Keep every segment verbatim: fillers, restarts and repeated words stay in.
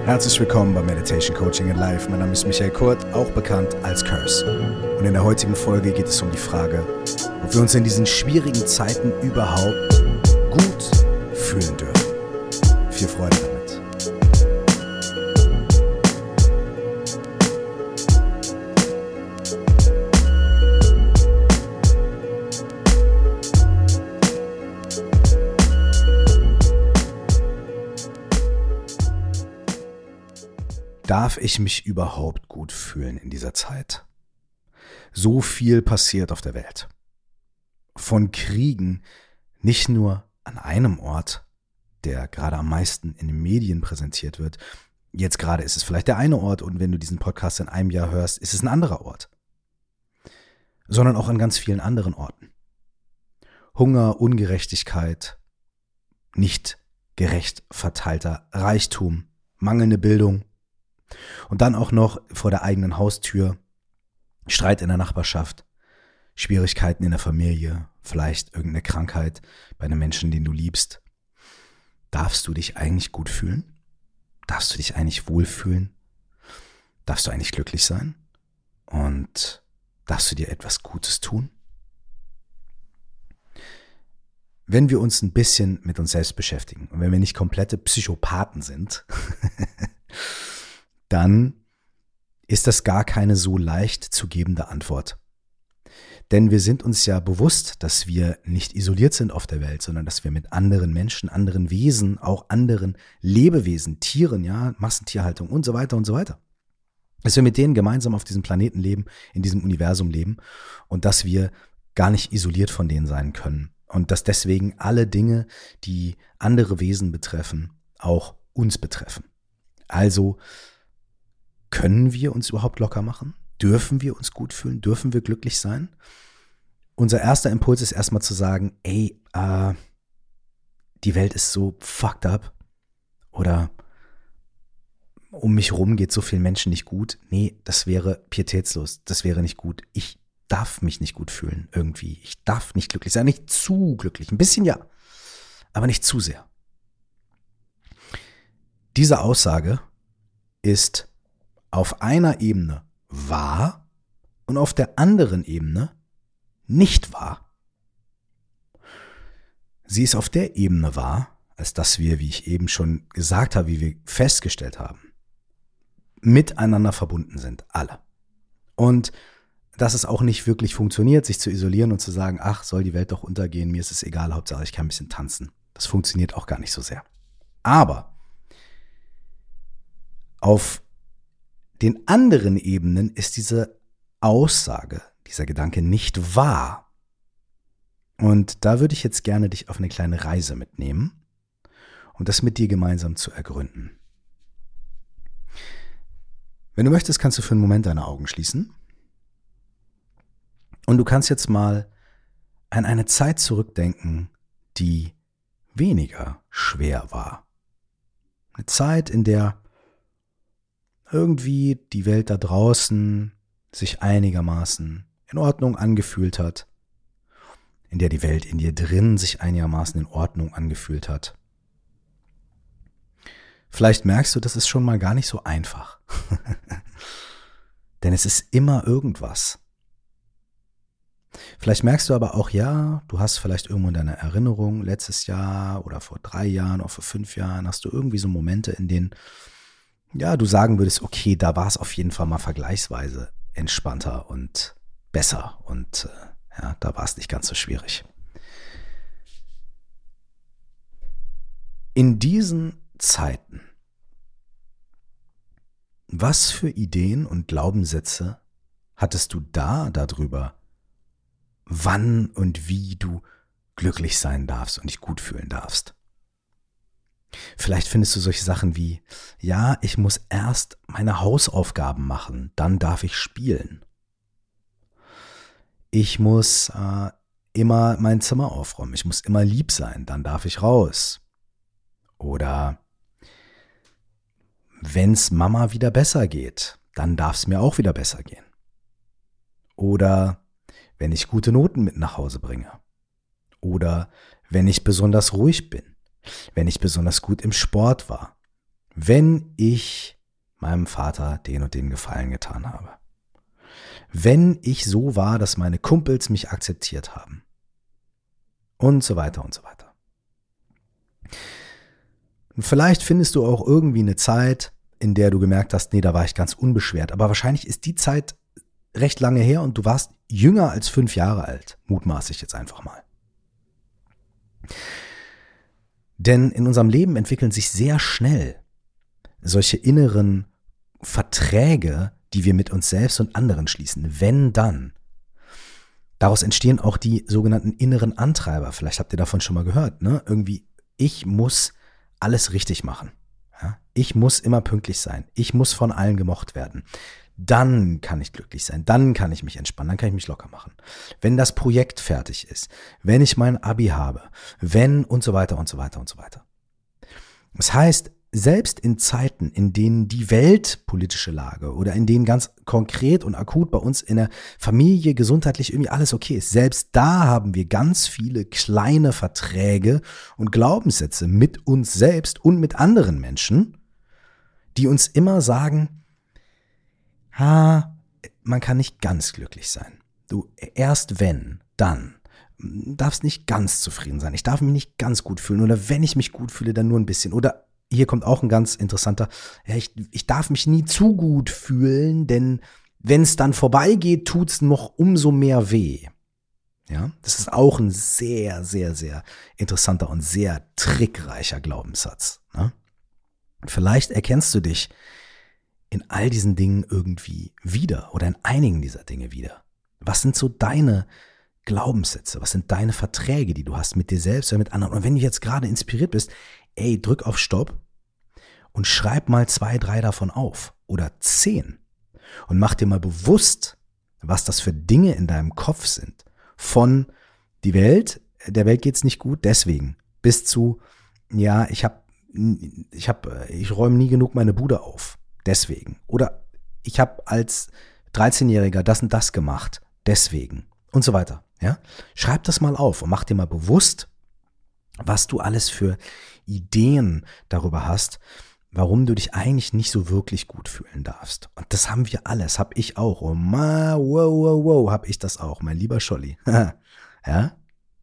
Herzlich willkommen bei Meditation Coaching in Life. Mein Name ist Michael Kurt, auch bekannt als Curse. Und in der heutigen Folge geht es um die Frage, ob wir uns in diesen schwierigen Zeiten überhaupt gut fühlen dürfen. Viel Freude damit. Darf ich mich überhaupt gut fühlen in dieser Zeit? So viel passiert auf der Welt. Von Kriegen, nicht nur an einem Ort, der gerade am meisten in den Medien präsentiert wird. Jetzt gerade ist es vielleicht der eine Ort und wenn du diesen Podcast in einem Jahr hörst, ist es ein anderer Ort. Sondern auch an ganz vielen anderen Orten. Hunger, Ungerechtigkeit, nicht gerecht verteilter Reichtum, mangelnde Bildung. Und dann auch noch vor der eigenen Haustür, Streit in der Nachbarschaft, Schwierigkeiten in der Familie, vielleicht irgendeine Krankheit bei einem Menschen, den du liebst. Darfst du dich eigentlich gut fühlen? Darfst du dich eigentlich wohlfühlen? Darfst du eigentlich glücklich sein? Und darfst du dir etwas Gutes tun? Wenn wir uns ein bisschen mit uns selbst beschäftigen und wenn wir nicht komplette Psychopathen sind, dann ist das gar keine so leicht zu gebende Antwort. Denn wir sind uns ja bewusst, dass wir nicht isoliert sind auf der Welt, sondern dass wir mit anderen Menschen, anderen Wesen, auch anderen Lebewesen, Tieren, ja, Massentierhaltung und so weiter und so weiter, dass wir mit denen gemeinsam auf diesem Planeten leben, in diesem Universum leben und dass wir gar nicht isoliert von denen sein können und dass deswegen alle Dinge, die andere Wesen betreffen, auch uns betreffen. Also können wir uns überhaupt locker machen? Dürfen wir uns gut fühlen? Dürfen wir glücklich sein? Unser erster Impuls ist erstmal zu sagen, ey, äh, die Welt ist so fucked up oder um mich rum geht so vielen Menschen nicht gut. Nee, das wäre pietätslos, das wäre nicht gut. Ich darf mich nicht gut fühlen irgendwie. Ich darf nicht glücklich sein, nicht zu glücklich. Ein bisschen ja, aber nicht zu sehr. Diese Aussage ist auf einer Ebene wahr und auf der anderen Ebene nicht wahr. Sie ist auf der Ebene wahr, als dass wir, wie ich eben schon gesagt habe, wie wir festgestellt haben, miteinander verbunden sind, alle. Und dass es auch nicht wirklich funktioniert, sich zu isolieren und zu sagen, ach, soll die Welt doch untergehen, mir ist es egal, Hauptsache ich kann ein bisschen tanzen. Das funktioniert auch gar nicht so sehr. Aber auf den anderen Ebenen ist diese Aussage, dieser Gedanke nicht wahr. Und da würde ich jetzt gerne dich auf eine kleine Reise mitnehmen und das mit dir gemeinsam zu ergründen. Wenn du möchtest, kannst du für einen Moment deine Augen schließen und du kannst jetzt mal an eine Zeit zurückdenken, die weniger schwer war. Eine Zeit, in der irgendwie die Welt da draußen sich einigermaßen in Ordnung angefühlt hat, in der die Welt in dir drin sich einigermaßen in Ordnung angefühlt hat. Vielleicht merkst du, das ist schon mal gar nicht so einfach. Denn es ist immer irgendwas. Vielleicht merkst du aber auch, ja, du hast vielleicht irgendwo in deiner Erinnerung letztes Jahr oder vor drei Jahren oder vor fünf Jahren hast du irgendwie so Momente, in denen ja, du sagen würdest, okay, da war es auf jeden Fall mal vergleichsweise entspannter und besser und äh, ja, da war es nicht ganz so schwierig. In diesen Zeiten, was für Ideen und Glaubenssätze hattest du da darüber, wann und wie du glücklich sein darfst und dich gut fühlen darfst? Vielleicht findest du solche Sachen wie, ja, ich muss erst meine Hausaufgaben machen, dann darf ich spielen. Ich muss äh, immer mein Zimmer aufräumen, ich muss immer lieb sein, dann darf ich raus. Oder wenn es Mama wieder besser geht, dann darf es mir auch wieder besser gehen. Oder wenn ich gute Noten mit nach Hause bringe. Oder wenn ich besonders ruhig bin. Wenn ich besonders gut im Sport war. wenn ich meinem Vater den und den Gefallen getan habe, wenn ich so war, dass meine Kumpels mich akzeptiert haben und so weiter und so weiter. Und vielleicht findest du auch irgendwie eine Zeit, in der du gemerkt hast, nee, da war ich ganz unbeschwert. Aber wahrscheinlich ist die Zeit recht lange her und du warst jünger als fünf Jahre alt. Mutmaße ich jetzt einfach mal. Denn in unserem Leben entwickeln sich sehr schnell solche inneren Verträge, die wir mit uns selbst und anderen schließen. Wenn dann. Daraus entstehen auch die sogenannten inneren Antreiber. Vielleicht habt ihr davon schon mal gehört, ne? Irgendwie, ich muss alles richtig machen. Ja? Ich muss immer pünktlich sein. Ich muss von allen gemocht werden. Dann kann ich glücklich sein. Dann kann ich mich entspannen. Dann kann ich mich locker machen. Wenn das Projekt fertig ist, wenn ich mein Abi habe, wenn und so weiter und so weiter und so weiter. Das heißt, selbst in Zeiten, in denen die weltpolitische Lage oder in denen ganz konkret und akut bei uns in der Familie gesundheitlich irgendwie alles okay ist, selbst da haben wir ganz viele kleine Verträge und Glaubenssätze mit uns selbst und mit anderen Menschen, die uns immer sagen, ha, man kann nicht ganz glücklich sein. Du, erst wenn, dann. Darfst nicht ganz zufrieden sein. Ich darf mich nicht ganz gut fühlen. Oder wenn ich mich gut fühle, dann nur ein bisschen. Oder hier kommt auch ein ganz interessanter, ja, ich, ich darf mich nie zu gut fühlen, denn wenn es dann vorbeigeht, tut es noch umso mehr weh. Ja, das ist auch ein sehr, sehr, sehr interessanter und sehr trickreicher Glaubenssatz. Ne? Vielleicht erkennst du dich in all diesen Dingen irgendwie wieder oder in einigen dieser Dinge wieder. Was sind so deine Glaubenssätze? Was sind deine Verträge, die du hast mit dir selbst oder mit anderen? Und wenn du jetzt gerade inspiriert bist, ey, drück auf Stopp und schreib mal zwei, drei davon auf oder zehn und mach dir mal bewusst, was das für Dinge in deinem Kopf sind. Von die Welt, der Welt geht's nicht gut, deswegen, bis zu, ja, ich hab, ich hab, ich räume nie genug meine Bude auf, deswegen. Oder ich habe als dreizehnjähriger das und das gemacht, deswegen und so weiter. Ja? Schreib das mal auf und mach dir mal bewusst, was du alles für Ideen darüber hast, warum du dich eigentlich nicht so wirklich gut fühlen darfst. Und das haben wir alle, das habe ich auch. Oh ma, wow, wow, wow, habe ich das auch, mein lieber Scholli. Ja?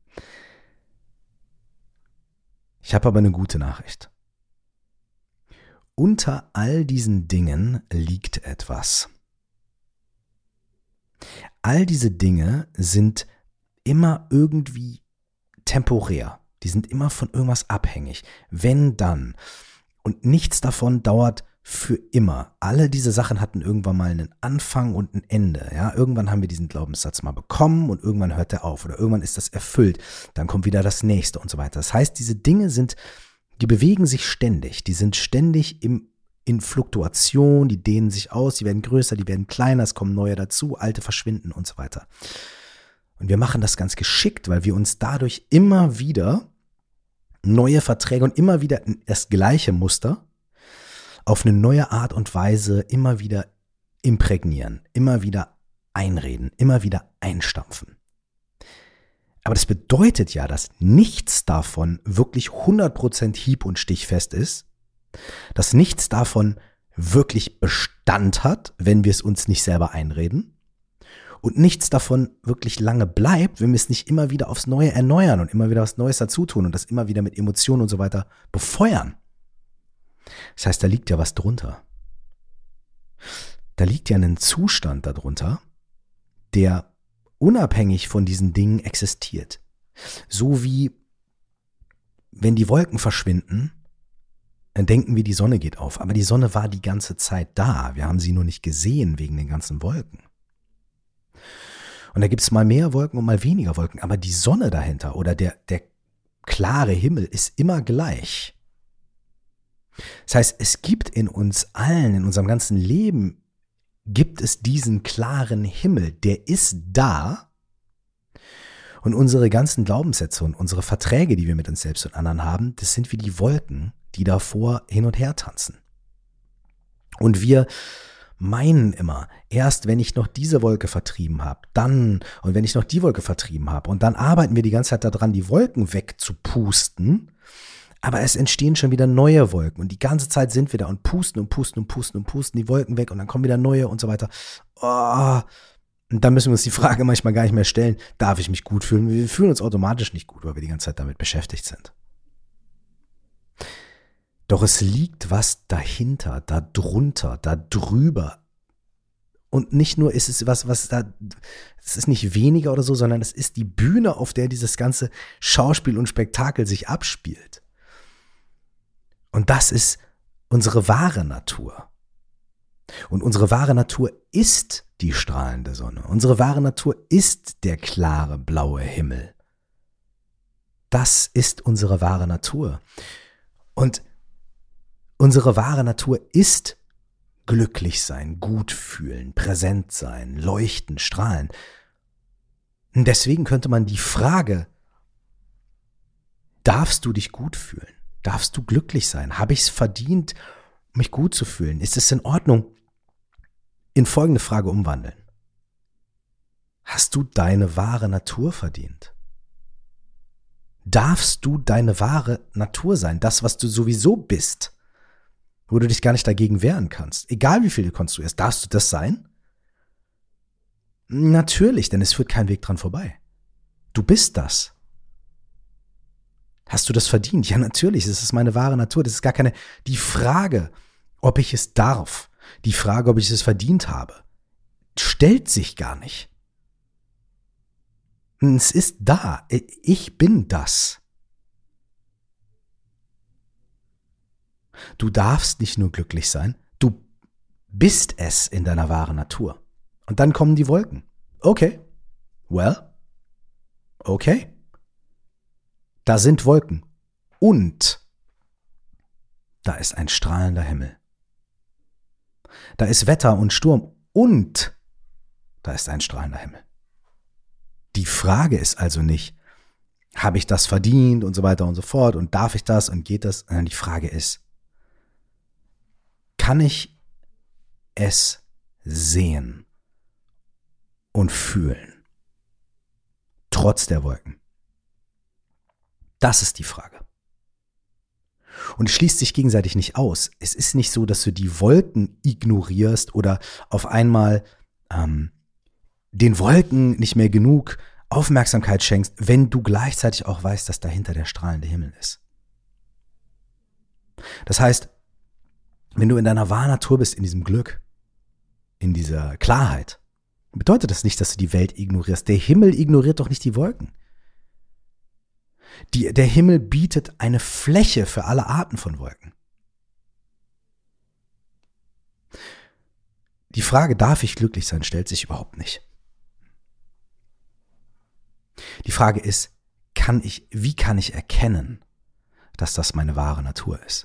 Ich habe aber eine gute Nachricht. Unter all diesen Dingen liegt etwas. All diese Dinge sind immer irgendwie temporär. Die sind immer von irgendwas abhängig. Wenn dann. Und nichts davon dauert für immer. Alle diese Sachen hatten irgendwann mal einen Anfang und ein Ende. Ja, irgendwann haben wir diesen Glaubenssatz mal bekommen und irgendwann hört er auf oder irgendwann ist das erfüllt. Dann kommt wieder das nächste und so weiter. Das heißt, diese Dinge sind, die bewegen sich ständig. Die sind ständig im, in Fluktuation, die dehnen sich aus, die werden größer, die werden kleiner, es kommen neue dazu, alte verschwinden und so weiter. Und wir machen das ganz geschickt, weil wir uns dadurch immer wieder neue Verträge und immer wieder das gleiche Muster auf eine neue Art und Weise immer wieder imprägnieren, immer wieder einreden, immer wieder einstampfen. Aber das bedeutet ja, dass nichts davon wirklich hundert Prozent hieb- und stichfest ist, dass nichts davon wirklich Bestand hat, wenn wir es uns nicht selber einreden. Und nichts davon wirklich lange bleibt, wenn wir es nicht immer wieder aufs Neue erneuern und immer wieder was Neues dazu tun und das immer wieder mit Emotionen und so weiter befeuern. Das heißt, da liegt ja was drunter. Da liegt ja ein Zustand darunter, der unabhängig von diesen Dingen existiert. So wie, wenn die Wolken verschwinden, dann denken wir, die Sonne geht auf. Aber die Sonne war die ganze Zeit da. Wir haben sie nur nicht gesehen wegen den ganzen Wolken. Und da gibt es mal mehr Wolken und mal weniger Wolken, aber die Sonne dahinter oder der, der klare Himmel ist immer gleich. Das heißt, es gibt in uns allen, in unserem ganzen Leben, gibt es diesen klaren Himmel, der ist da und unsere ganzen Glaubenssätze und unsere Verträge, die wir mit uns selbst und anderen haben, das sind wie die Wolken, die davor hin und her tanzen. Und wir meinen immer, erst wenn ich noch diese Wolke vertrieben habe, dann, und wenn ich noch die Wolke vertrieben habe, und dann arbeiten wir die ganze Zeit daran, die Wolken wegzupusten, Aber es entstehen schon wieder neue Wolken und die ganze Zeit sind wir da und pusten und pusten und pusten und pusten die Wolken weg und dann kommen wieder neue und so weiter. Oh. Und dann müssen wir uns die Frage manchmal gar nicht mehr stellen, darf ich mich gut fühlen? Wir fühlen uns automatisch nicht gut, weil wir die ganze Zeit damit beschäftigt sind. Doch es liegt was dahinter, da drunter, da drüber. Und nicht nur ist es was, was da, es ist nicht weniger oder so, sondern es ist die Bühne, auf der dieses ganze Schauspiel und Spektakel sich abspielt. Und das ist unsere wahre Natur. Und unsere wahre Natur ist die strahlende Sonne. Unsere wahre Natur ist der klare blaue Himmel. Das ist unsere wahre Natur. Und unsere wahre Natur ist glücklich sein, gut fühlen, präsent sein, leuchten, strahlen. Und deswegen könnte man die Frage, darfst du dich gut fühlen? Darfst du glücklich sein? Habe ich es verdient, mich gut zu fühlen? Ist es in Ordnung? In folgende Frage umwandeln. Hast du deine wahre Natur verdient? Darfst du deine wahre Natur sein? Das, was du sowieso bist, wo du dich gar nicht dagegen wehren kannst. Egal wie viel du konstruierst, darfst du das sein? Natürlich, denn es führt kein Weg dran vorbei. Du bist das. Hast du das verdient? Ja, natürlich, das ist meine wahre Natur. Das ist gar keine, die Frage, ob ich es darf, die Frage, ob ich es verdient habe, stellt sich gar nicht. Es ist da. Ich bin das. Du darfst nicht nur glücklich sein, du bist es in deiner wahren Natur. Und dann kommen die Wolken. Okay, well, okay. Da sind Wolken und da ist ein strahlender Himmel. Da ist Wetter und Sturm und da ist ein strahlender Himmel. Die Frage ist also nicht, habe ich das verdient und so weiter und so fort und darf ich das und geht das? Sondern die Frage ist, kann ich es sehen und fühlen, trotz der Wolken? Das ist die Frage. Und es schließt sich gegenseitig nicht aus. Es ist nicht so, dass du die Wolken ignorierst oder auf einmal ähm, den Wolken nicht mehr genug Aufmerksamkeit schenkst, wenn du gleichzeitig auch weißt, dass dahinter der strahlende Himmel ist. Das heißt, wenn du in deiner wahren Natur bist, in diesem Glück, in dieser Klarheit, bedeutet das nicht, dass du die Welt ignorierst. Der Himmel ignoriert doch nicht die Wolken. Die, der Himmel bietet eine Fläche für alle Arten von Wolken. Die Frage, darf ich glücklich sein, stellt sich überhaupt nicht. Die Frage ist, kann ich, wie kann ich erkennen, dass das meine wahre Natur ist?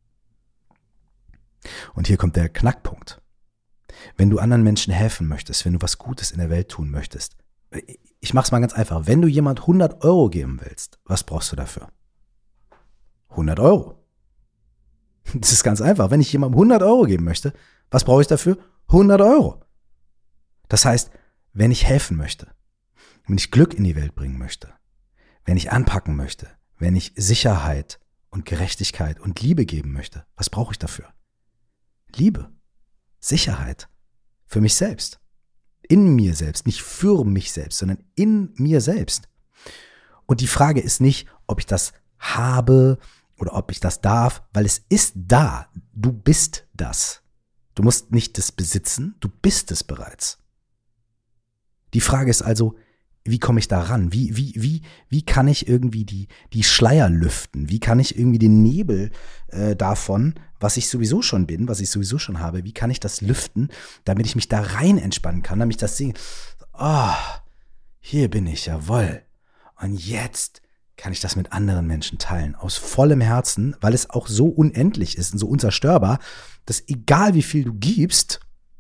Und hier kommt der Knackpunkt. Wenn du anderen Menschen helfen möchtest, wenn du was Gutes in der Welt tun möchtest, ich mach's mal ganz einfach. Wenn du jemand hundert Euro geben willst, was brauchst du dafür? hundert Euro. Das ist ganz einfach. Wenn ich jemandem hundert Euro geben möchte, was brauche ich dafür? hundert Euro. Das heißt, wenn ich helfen möchte, wenn ich Glück in die Welt bringen möchte, wenn ich anpacken möchte, wenn ich Sicherheit und Gerechtigkeit und Liebe geben möchte, was brauche ich dafür? Liebe, Sicherheit für mich selbst. In mir selbst, nicht für mich selbst, sondern in mir selbst. Und die Frage ist nicht, ob ich das habe oder ob ich das darf, weil es ist da. Du bist das. Du musst nicht das besitzen, du bist es bereits. Die Frage ist also, wie komme ich da ran? Wie, wie, wie, wie kann ich irgendwie die, die Schleier lüften? Wie kann ich irgendwie den Nebel äh, davon, was ich sowieso schon bin, was ich sowieso schon habe, wie kann ich das lüften, damit ich mich da rein entspannen kann, damit ich das sehe, oh, hier bin ich, jawohl. Und jetzt kann ich das mit anderen Menschen teilen, aus vollem Herzen, weil es auch so unendlich ist und so unzerstörbar, dass egal wie viel du gibst,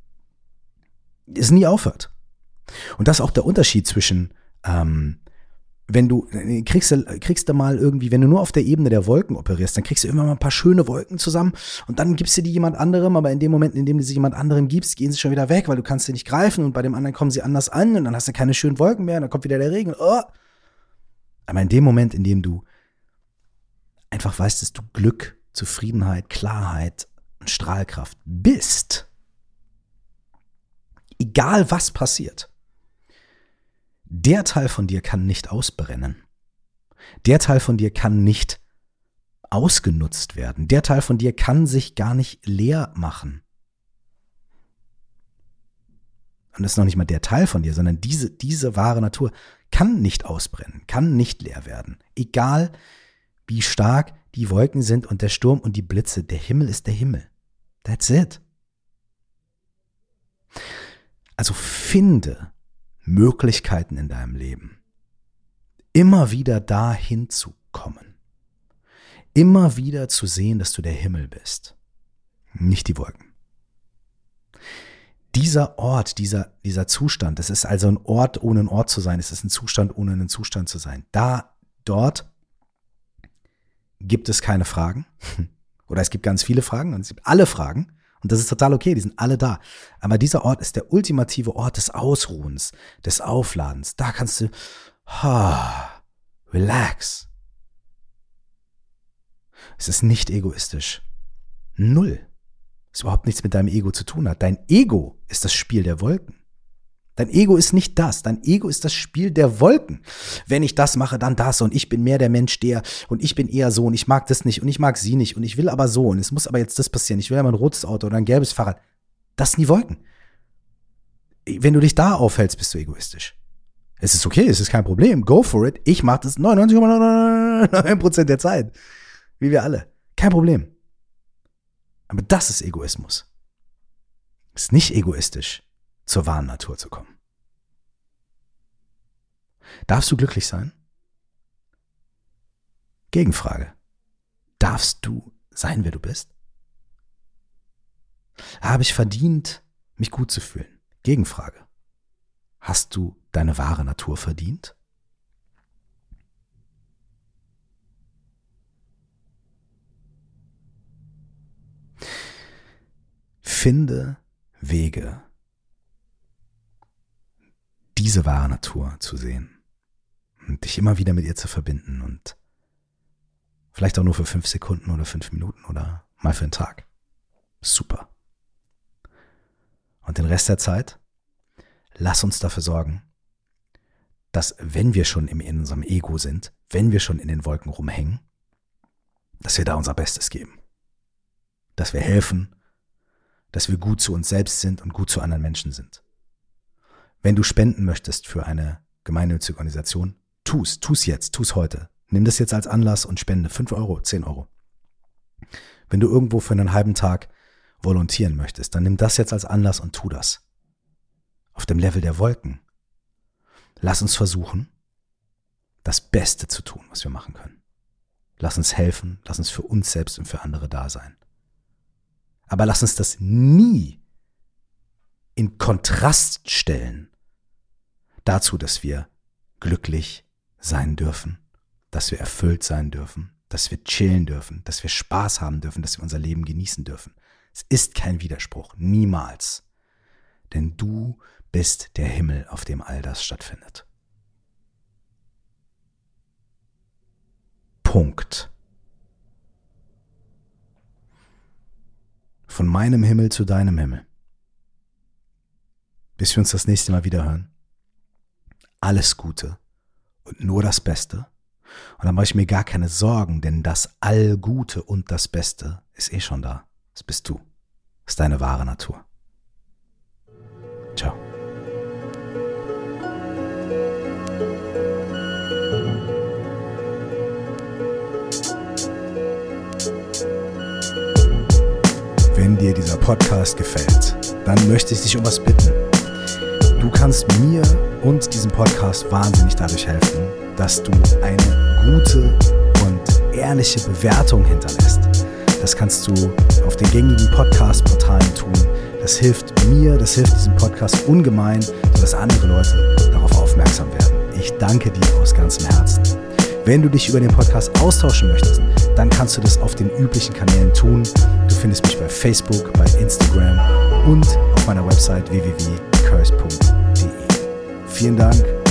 es nie aufhört. Und das ist auch der Unterschied zwischen, ähm, wenn du, kriegst du, kriegst du mal irgendwie, wenn du nur auf der Ebene der Wolken operierst, dann kriegst du immer mal ein paar schöne Wolken zusammen und dann gibst du die jemand anderem, aber in dem Moment, in dem du sie jemand anderem gibst, gehen sie schon wieder weg, weil du kannst sie nicht greifen und bei dem anderen kommen sie anders an und dann hast du keine schönen Wolken mehr und dann kommt wieder der Regen. Oh. Aber in dem Moment, in dem du einfach weißt, dass du Glück, Zufriedenheit, Klarheit und Strahlkraft bist. Egal was passiert. Der Teil von dir kann nicht ausbrennen. Der Teil von dir kann nicht ausgenutzt werden. Der Teil von dir kann sich gar nicht leer machen. Und das ist noch nicht mal der Teil von dir, sondern diese, diese wahre Natur kann nicht ausbrennen, kann nicht leer werden. Egal wie stark die Wolken sind und der Sturm und die Blitze, der Himmel ist der Himmel. That's it. Also finde Möglichkeiten in deinem Leben, immer wieder dahin zu kommen. Immer wieder zu sehen, dass du der Himmel bist, nicht die Wolken. Dieser Ort, dieser, dieser Zustand, das ist also ein Ort, ohne ein Ort zu sein, es ist ein Zustand, ohne einen Zustand zu sein. Da, dort gibt es keine Fragen oder es gibt ganz viele Fragen und es gibt alle Fragen und das ist total okay, die sind alle da. Aber dieser Ort ist der ultimative Ort des Ausruhens, des Aufladens. Da kannst du ha, relax. Es ist nicht egoistisch. Null. Das überhaupt nichts mit deinem Ego zu tun hat. Dein Ego ist das Spiel der Wolken. Dein Ego ist nicht das. Dein Ego ist das Spiel der Wolken. Wenn ich das mache, dann das und ich bin mehr der Mensch der und ich bin eher so und ich mag das nicht und ich mag sie nicht und ich will aber so und es muss aber jetzt das passieren. Ich will aber ein rotes Auto oder ein gelbes Fahrrad. Das sind die Wolken. Wenn du dich da aufhältst, bist du egoistisch. Es ist okay, es ist kein Problem. Go for it. Ich mache das neunundneunzig Komma neun Prozent der Zeit. Wie wir alle. Kein Problem. Aber das ist Egoismus. Es ist nicht egoistisch, zur wahren Natur zu kommen. Darfst du glücklich sein? Gegenfrage. Darfst du sein, wer du bist? Habe ich verdient, mich gut zu fühlen? Gegenfrage. Hast du deine wahre Natur verdient? Finde Wege, diese wahre Natur zu sehen und dich immer wieder mit ihr zu verbinden und vielleicht auch nur für fünf Sekunden oder fünf Minuten oder mal für einen Tag. Super. Und den Rest der Zeit, lass uns dafür sorgen, dass wenn wir schon in unserem Ego sind, wenn wir schon in den Wolken rumhängen, dass wir da unser Bestes geben. Dass wir helfen, dass wir gut zu uns selbst sind und gut zu anderen Menschen sind. Wenn du spenden möchtest für eine gemeinnützige Organisation, tu's, tu's jetzt, tu's heute. Nimm das jetzt als Anlass und spende fünf Euro, zehn Euro. Wenn du irgendwo für einen halben Tag volontieren möchtest, dann nimm das jetzt als Anlass und tu das. Auf dem Level der Wolken. Lass uns versuchen, das Beste zu tun, was wir machen können. Lass uns helfen, lass uns für uns selbst und für andere da sein. Aber lass uns das nie in Kontrast stellen dazu, dass wir glücklich sein dürfen, dass wir erfüllt sein dürfen, dass wir chillen dürfen, dass wir Spaß haben dürfen, dass wir unser Leben genießen dürfen. Es ist kein Widerspruch, niemals. Denn du bist der Himmel, auf dem all das stattfindet. Punkt. Von meinem Himmel zu deinem Himmel. Bis wir uns das nächste Mal wieder hören. Alles Gute und nur das Beste. Und dann mache ich mir gar keine Sorgen, denn das Allgute und das Beste ist eh schon da. Das bist du. Das ist deine wahre Natur. Ciao. Wenn dir dieser Podcast gefällt, dann möchte ich dich um was bitten. Du kannst mir und diesem Podcast wahnsinnig dadurch helfen, dass du eine gute und ehrliche Bewertung hinterlässt. Das kannst du auf den gängigen Podcast-Portalen tun. Das hilft mir, das hilft diesem Podcast ungemein, sodass andere Leute darauf aufmerksam werden. Ich danke dir aus ganzem Herzen. Wenn du dich über den Podcast austauschen möchtest, dann kannst du das auf den üblichen Kanälen tun. Du findest mich bei Facebook, bei Instagram und auf meiner Website w w w punkt curse punkt d e. Vielen Dank.